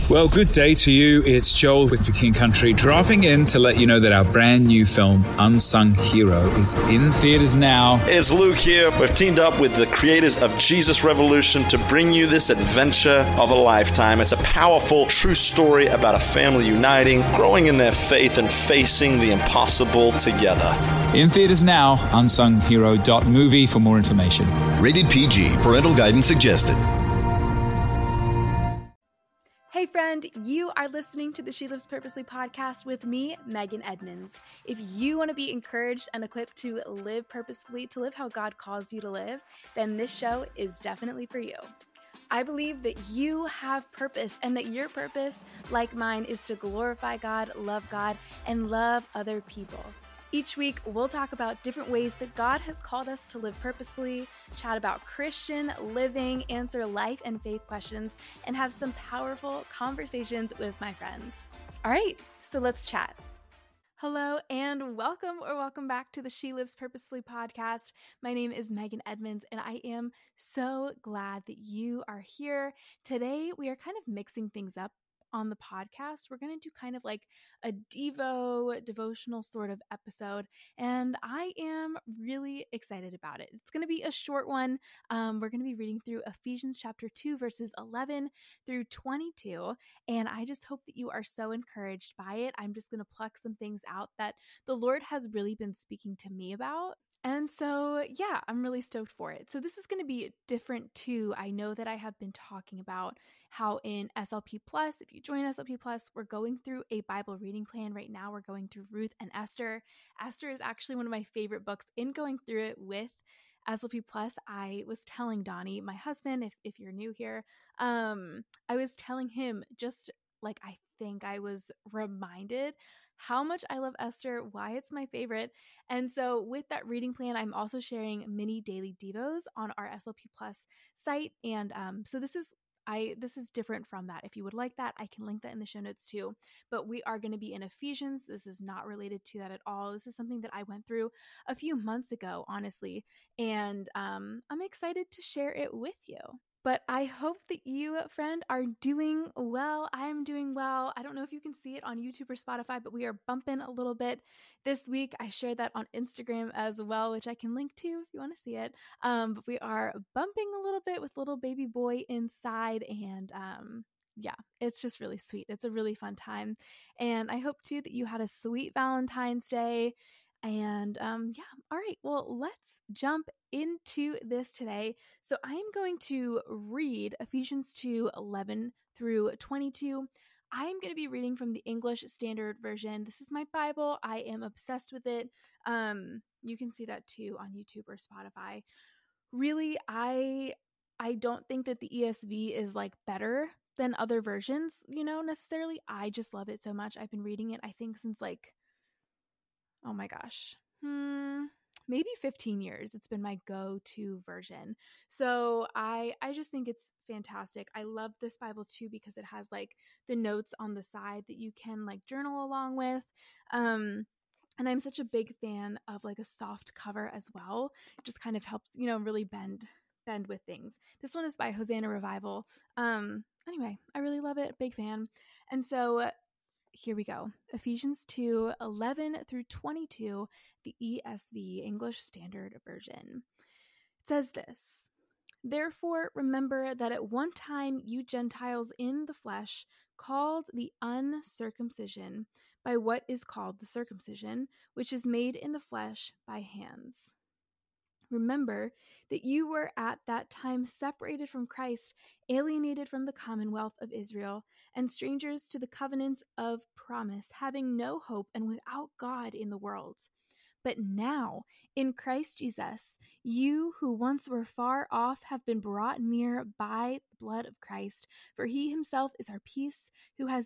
Well, good day to you. It's Joel with The King Country, dropping in to let you know that our brand new film, Unsung Hero, is in theaters now. It's Luke here. We've teamed up with the creators of Jesus Revolution to bring you this adventure of a lifetime. It's a powerful, true story about a family uniting, growing in their faith, and facing the impossible together. In theaters now, unsunghero.movie for more information. Rated PG. Parental guidance suggested. Hey friend, you are listening to the She Lives Purposely podcast with me, Megan Edmonds. If you want to be encouraged and equipped to live purposefully, to live how God calls you to live, then this show is definitely for you. I believe that you have purpose and that your purpose, like mine, is to glorify God, and love other people. Each week, we'll talk about different ways that God has called us to live purposefully, chat about Christian living, answer life and faith questions, and have some powerful conversations with my friends. All right, so let's chat. Hello and welcome back to the She Lives Purposefully podcast. My name is Megan Edmonds and I am so glad that you are here. Today, we are kind of mixing things up on the podcast. We're going to do kind of like a devotional sort of episode, and I am really excited about it. It's going to be a short one. We're going to be reading through Ephesians chapter 2, verses 11 through 22, and I just hope that you are so encouraged by it. I'm just going to pluck some things out that the Lord has really been speaking to me about. And so, yeah, I'm really stoked for it. So this is going to be different too. I know that I have been talking about how in SLP Plus, if you join SLP Plus, we're going through a Bible reading plan right now. We're going through Ruth and Esther. Esther is actually one of my favorite books. In going through it with SLP Plus, I was telling Donnie, my husband, if you're new here, I was telling him just like I think I was reminded how much I love Esther, why it's my favorite. And so with that reading plan, I'm also sharing mini daily devos on our SLP Plus site. And so this is different from that. If you would like that, I can link that in the show notes too. But we are going to be in Ephesians. This is not related to that at all. This is something that I went through a few months ago, honestly. And I'm excited to share it with you. But I hope that you, friend, are doing well. I'm doing well. I don't know if you can see it on YouTube or Spotify, but we are bumping a little bit this week. I shared that on Instagram as well, which I can link to if you want to see it. But we are bumping a little bit with little baby boy inside, and yeah, it's just really sweet. It's a really fun time. And I hope too that you had a sweet Valentine's Day. And yeah, all right, well, let's jump into this today. So I'm going to read Ephesians 2:11 through 22. I'm going to be reading from the English Standard Version. This is my Bible. I am obsessed with it. You can see that too on YouTube or Spotify. Really, I don't think that the ESV is like better than other versions, necessarily. I just love it so much. I've been reading it, I think, since like, oh my gosh, maybe 15 years. It's been my go-to version. So I just think it's fantastic. I love this Bible too because it has like the notes on the side that you can like journal along with. And I'm such a big fan of like a soft cover as well. It just kind of helps, really bend with things. This one is by Hosanna Revival. Anyway, I really love it. Big fan. And so here we go. Ephesians 2:11 through 22, the ESV, English Standard Version. It says this: "Therefore, remember that at one time you Gentiles in the flesh, called the uncircumcision by what is called the circumcision, which is made in the flesh by hands. Remember that you were at that time separated from Christ, alienated from the commonwealth of Israel, and strangers to the covenants of promise, having no hope and without God in the world. But now, in Christ Jesus, you who once were far off have been brought near by the blood of Christ, for he himself is our peace, who has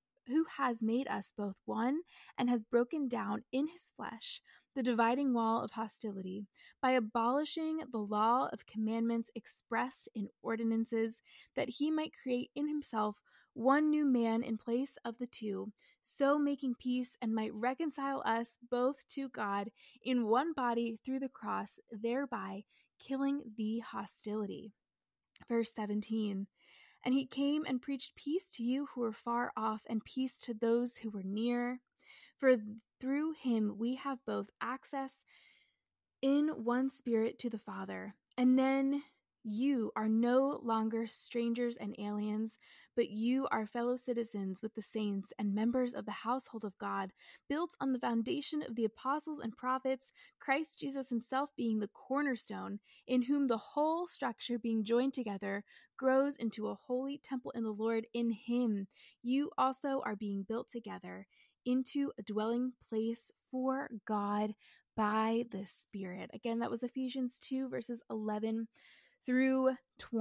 made us both one and has broken down in his flesh the dividing wall of hostility by abolishing the law of commandments expressed in ordinances, that he might create in himself one new man in place of the two, so making peace, and might reconcile us both to God in one body through the cross, thereby killing the hostility." Verse 17. And he came and preached peace to you who were far off and peace to those who were near. For through him we have both access in one Spirit to the Father. And then you are no longer strangers and aliens, but you are fellow citizens with the saints and members of the household of God, built on the foundation of the apostles and prophets, Christ Jesus himself being the cornerstone, in whom the whole structure being joined together grows into a holy temple in the Lord. In him you also are being built together into a dwelling place for God by the Spirit. Again, that was Ephesians 2, verses 11 through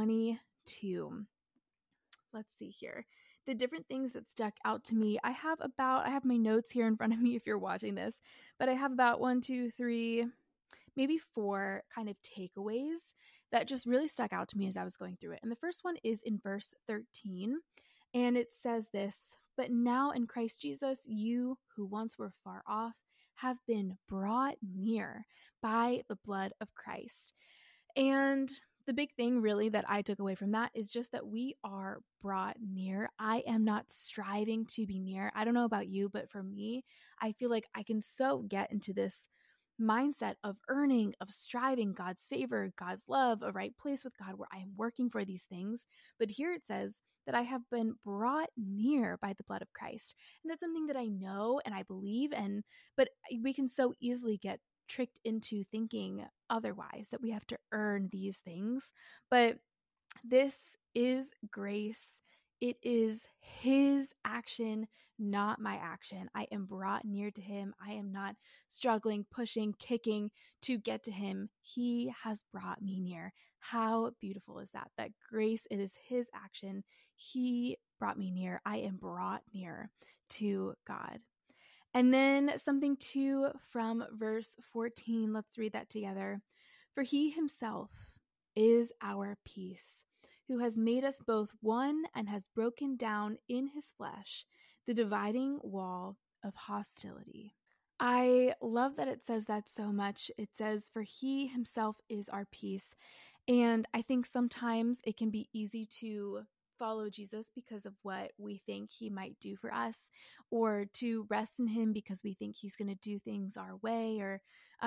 22. Let's see here. The different things that stuck out to me. I have my notes here in front of me if you're watching this, but I have about 1, 2, 3, maybe 4 kind of takeaways that just really stuck out to me as I was going through it. And the first one is in verse 13, and it says this: "But now in Christ Jesus, you who once were far off have been brought near by the blood of Christ." And the big thing really that I took away from that is just that we are brought near. I am not striving to be near. I don't know about you, but for me, I feel like I can so get into this mindset of earning, of striving God's favor, God's love, a right place with God where I am working for these things. But here it says that I have been brought near by the blood of Christ. And that's something that I know and I believe, but we can so easily get tricked into thinking otherwise, that we have to earn these things. But this is grace. It is his action, not my action. I am brought near to him. I am not struggling, pushing, kicking to get to him. He has brought me near. How beautiful is that? That grace, it is his action. He brought me near. I am brought near to God. And then something too from verse 14. Let's read that together. "For he himself is our peace, who has made us both one and has broken down in his flesh the dividing wall of hostility." I love that it says that so much. It says, "For he himself is our peace." And I think sometimes it can be easy to follow Jesus because of what we think he might do for us, or to rest in him because we think he's going to do things our way, or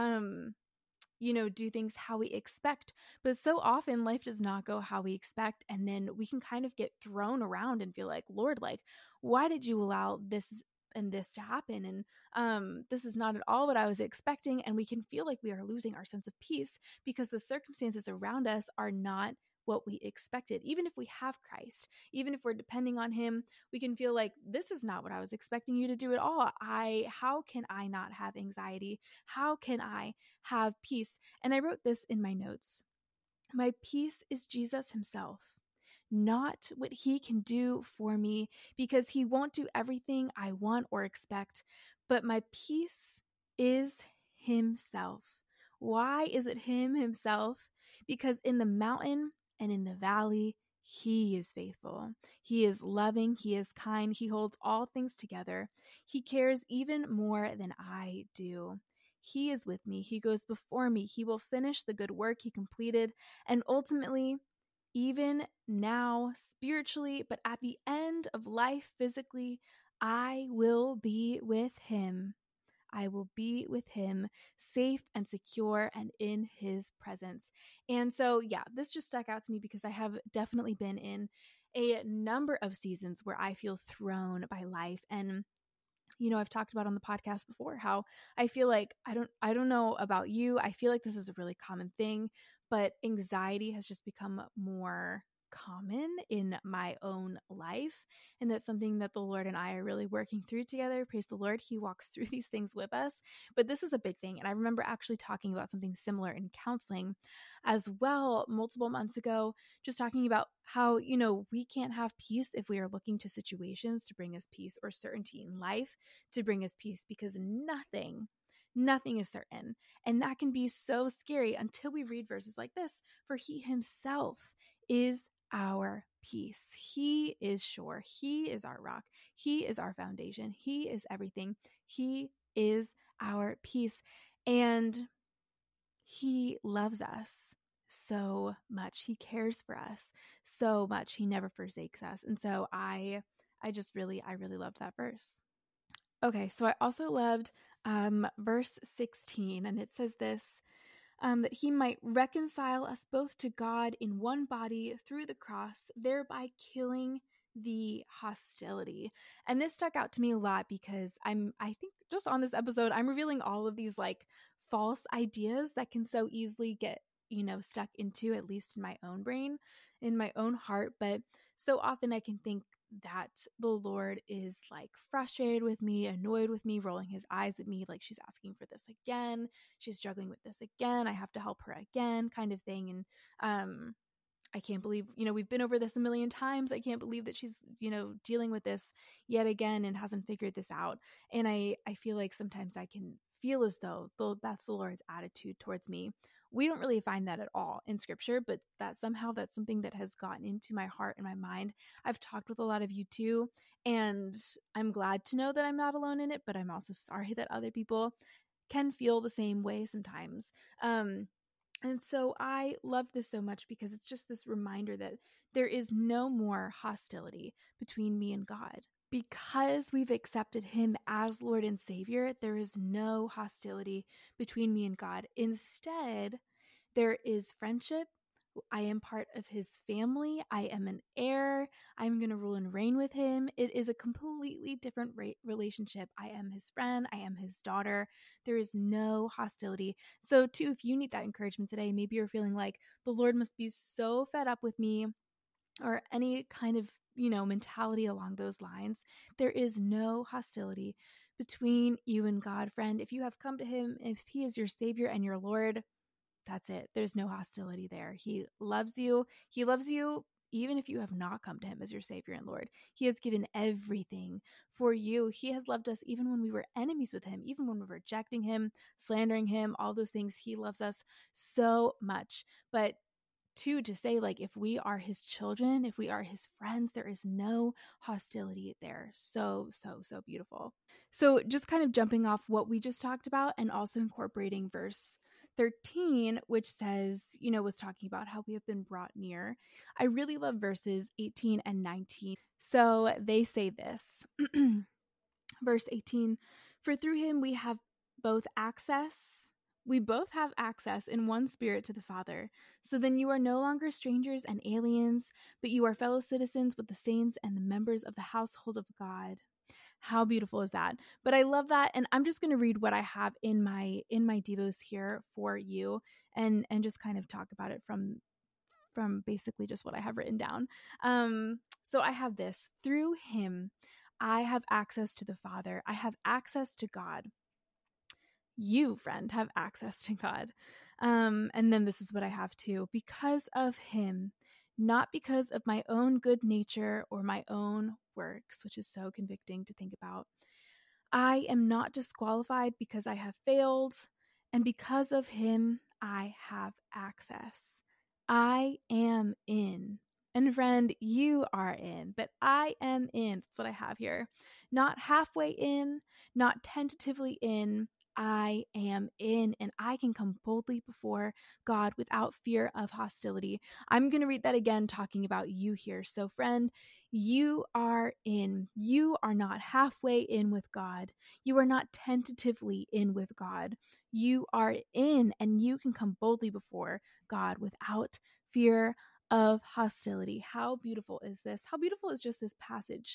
do things how we expect. But so often life does not go how we expect. And then we can kind of get thrown around and feel like, Lord, like, why did you allow this and this to happen? And this is not at all what I was expecting. And we can feel like we are losing our sense of peace because the circumstances around us are not what we expected. Even if we have Christ, even if we're depending on him, we can feel like, this is not what I was expecting you to do at all. How can I not have anxiety? How can I have peace? And I wrote this in my notes. "My peace is Jesus himself, not what he can do for me, because he won't do everything I want or expect, but my peace is himself." Why is it him himself? Because in the mountain and in the valley, he is faithful. He is loving. He is kind. He holds all things together. He cares even more than I do. He is with me. He goes before me. He will finish the good work he completed. And ultimately, even now, spiritually, but at the end of life, physically, I will be with him. I will be with him, safe and secure and in his presence. And so, yeah, this just stuck out to me because I have definitely been in a number of seasons where I feel thrown by life. And I've talked about on the podcast before how I feel like, I don't know about you, I feel like this is a really common thing, but anxiety has just become more common in my own life. And that's something that the Lord and I are really working through together. Praise the Lord. He walks through these things with us. But this is a big thing. And I remember actually talking about something similar in counseling as well multiple months ago, just talking about how, we can't have peace if we are looking to situations to bring us peace, or certainty in life to bring us peace, because nothing is certain. And that can be so scary until we read verses like this. "For he himself is our peace. He is sure. He is our rock. He is our foundation. He is everything. He is our peace. And he loves us so much. He cares for us so much. He never forsakes us. And so I really loved that verse. Okay, so I also loved verse 16, and it says this, that he might reconcile us both to God in one body through the cross, thereby killing the hostility. And this stuck out to me a lot because I think just on this episode, I'm revealing all of these like false ideas that can so easily get, stuck into, at least in my own brain, in my own heart. But so often I can think that the Lord is like frustrated with me, annoyed with me, rolling his eyes at me, like she's asking for this again. She's struggling with this again. I have to help her again, kind of thing. And I can't believe, we've been over this a million times. I can't believe that she's, dealing with this yet again and hasn't figured this out. And I feel like sometimes I can feel as though that's the Lord's attitude towards me. We don't really find that at all in scripture, but that's something that has gotten into my heart and my mind. I've talked with a lot of you too, and I'm glad to know that I'm not alone in it, but I'm also sorry that other people can feel the same way sometimes. And so I love this so much because it's just this reminder that there is no more hostility between me and God. Because we've accepted him as Lord and Savior, there is no hostility between me and God. Instead, there is friendship. I am part of his family. I am an heir. I'm going to rule and reign with him. It is a completely different relationship. I am his friend. I am his daughter. There is no hostility. So too, if you need that encouragement today, maybe you're feeling like the Lord must be so fed up with me, or any kind of, mentality along those lines. There is no hostility between you and God, friend. If you have come to him, if he is your Savior and your Lord, that's it. There's no hostility there. He loves you. He loves you even if you have not come to him as your Savior and Lord. He has given everything for you. He has loved us even when we were enemies with him, even when we were rejecting him, slandering him, all those things. He loves us so much. But to say, like, if we are his children, if we are his friends, there is no hostility there. So beautiful. So just kind of jumping off what we just talked about and also incorporating verse 13, which says, was talking about how we have been brought near. I really love verses 18 and 19. So they say this, verse 18, for through him we both have access in one spirit to the Father. So then you are no longer strangers and aliens, but you are fellow citizens with the saints and the members of the household of God. How beautiful is that? But I love that. And I'm just going to read what I have in my devos here for you and just kind of talk about it from basically just what I have written down. So I have this: through him, I have access to the Father. I have access to God. You, friend, have access to God. And then this is what I have too. Because of him, not because of my own good nature or my own works, which is so convicting to think about. I am not disqualified because I have failed, and because of him, I have access. I am in. And friend, you are in, but I am in. That's what I have here. Not halfway in, not tentatively in. I am in, and I can come boldly before God without fear of hostility. I'm going to read that again, talking about you here. So friend, you are in. You are not halfway in with God. You are not tentatively in with God. You are in, and you can come boldly before God without fear of hostility. How beautiful is this? How beautiful is just this passage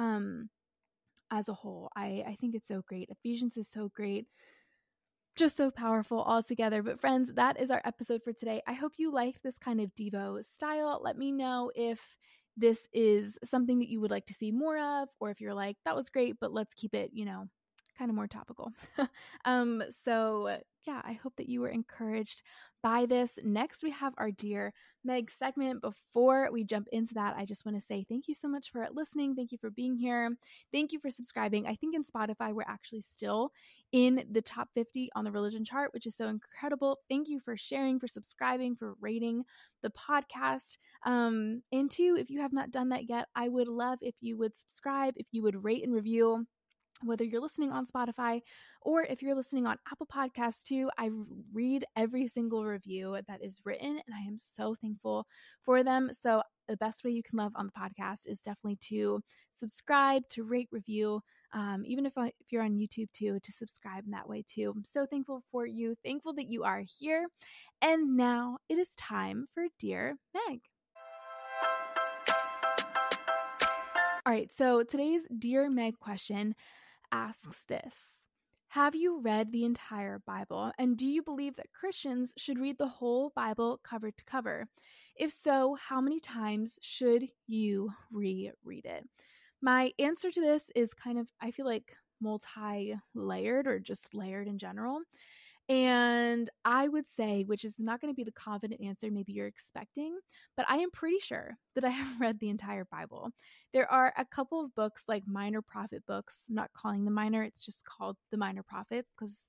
as a whole? I think it's so great. Ephesians is so great. Just so powerful all together. But friends, that is our episode for today. I hope you liked this kind of Devo style. Let me know if this is something that you would like to see more of, or if you're like, that was great, but let's keep it, kind of more topical. So yeah, I hope that you were encouraged by this. Next, we have our Dear Meg segment. Before we jump into that, I just want to say thank you so much for listening. Thank you for being here. Thank you for subscribing. I think in Spotify, we're actually still in the top 50 on the religion chart, which is so incredible. Thank you for sharing, for subscribing, for rating the podcast. And two, if you have not done that yet, I would love if you would subscribe, if you would rate and review whether you're listening on Spotify or if you're listening on Apple Podcasts too. I read every single review that is written, and I am so thankful for them. So the best way you can love on the podcast is definitely to subscribe, to rate, review, even if you're on YouTube too, to subscribe in that way too. I'm so thankful for you, thankful that you are here. And now it is time for Dear Meg. All right, so today's Dear Meg question asks this: have you read the entire Bible? And do you believe that Christians should read the whole Bible cover to cover? If so, how many times should you reread it? My answer to this is kind of, I feel like, multi-layered, or just layered in general. And I would say, which is not going to be the confident answer maybe you're expecting, but I am pretty sure that I have read the entire Bible. There are a couple of books, like minor prophet books. I'm not calling them minor, it's just called the Minor Prophets, because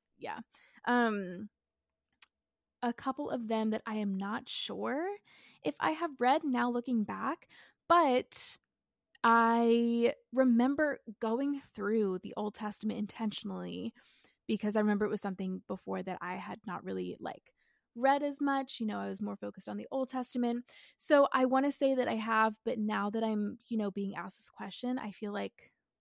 a couple of them that I am not sure if I have read now looking back, but I remember going through the Old Testament intentionally, because I remember it was something before that I had not really read as much. I was more focused on the Old Testament. So I want to say that I have, but now that I'm, being asked this question, I feel like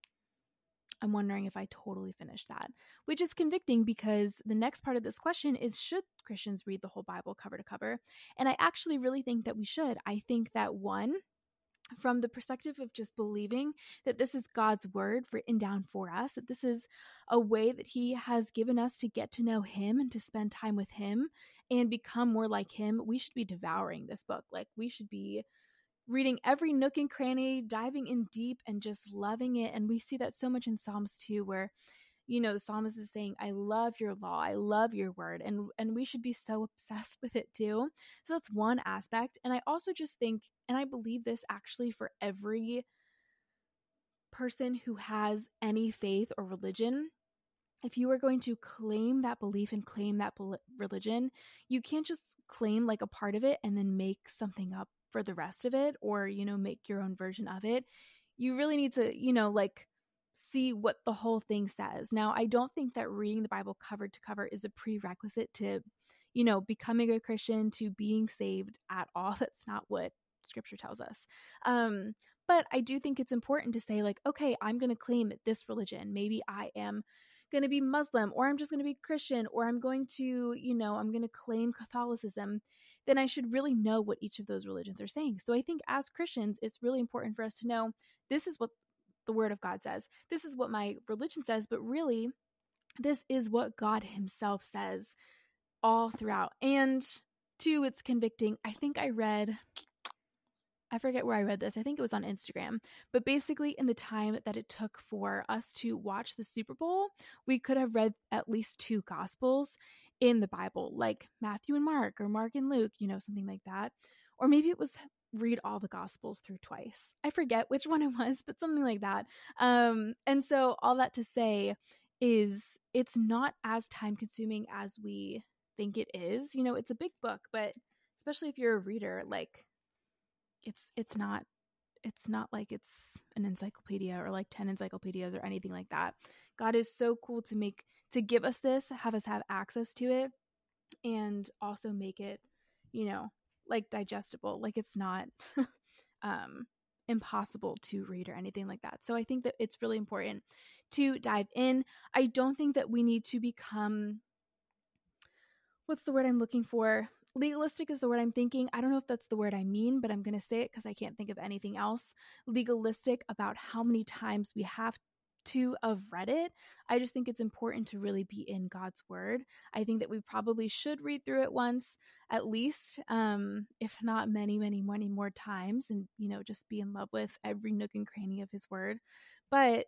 I'm wondering if I totally finished that, which is convicting, because the next part of this question is, should Christians read the whole Bible cover to cover? And I actually really think that we should. I think that, one, from the perspective of just believing that this is God's word written down for us, that this is a way that he has given us to get to know him and to spend time with him and become more like him, we should be devouring this book. We should be reading every nook and cranny, diving in deep and just loving it. And we see that so much in Psalms too, where the psalmist is saying, I love your law, I love your word, and we should be so obsessed with it too. So that's one aspect. And I also just think, and I believe this actually for every person who has any faith or religion, if you are going to claim that belief and claim that religion, you can't just claim a part of it and then make something up for the rest of it, or, make your own version of it. You really need to, see what the whole thing says. Now, I don't think that reading the Bible cover to cover is a prerequisite to, becoming a Christian, to being saved at all. That's not what Scripture tells us. But I do think it's important to say, okay, I'm going to claim this religion. Maybe I am going to be Muslim, or I'm just going to be Christian, or I'm going to, I'm going to claim Catholicism. Then I should really know what each of those religions are saying. So I think as Christians, it's really important for us to know, this is what the word of God says. This is what my religion says, but really, this is what God himself says all throughout. And two, it's convicting. I think I forget where I read this. I think it was on Instagram. But basically, in the time that it took for us to watch the Super Bowl, we could have read at least 2 Gospels in the Bible, like Matthew and Mark, or Mark and Luke, something like that. Or maybe it was read all the Gospels through twice. I forget which one it was, but something like that. And so all that to say is, it's not as time consuming as we think it is. It's a big book, but especially if you're a reader, it's not like it's an encyclopedia or 10 encyclopedias or anything like that. God is so cool to give us this, have us have access to it, and also make it, digestible. It's not impossible to read or anything like that. So I think that it's really important to dive in. I don't think that we need to become, what's the word I'm looking for? Legalistic is the word I'm thinking. I don't know if that's the word I mean, but I'm going to say it because I can't think of anything else. Legalistic about how many times we have to have read it. I just think it's important to really be in God's word. I think that we probably should read through it once at least, if not many, many, many more times, and just be in love with every nook and cranny of his word. But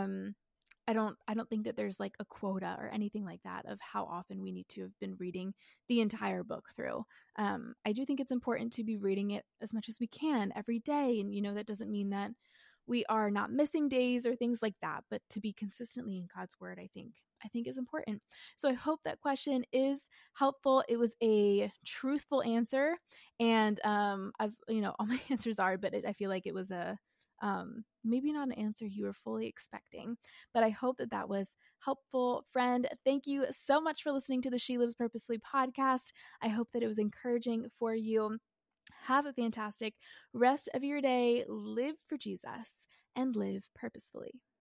I don't think that there's a quota or anything like that of how often we need to have been reading the entire book through. I do think it's important to be reading it as much as we can every day. And, that doesn't mean that we are not missing days or things like that, but to be consistently in God's word, I think is important. So I hope that question is helpful. It was a truthful answer. And, as all my answers are, but I feel like it was a Maybe not an answer you were fully expecting, but I hope that that was helpful. Friend, thank you so much for listening to the She Lives Purposefully podcast. I hope that it was encouraging for you. Have a fantastic rest of your day. Live for Jesus and live purposefully.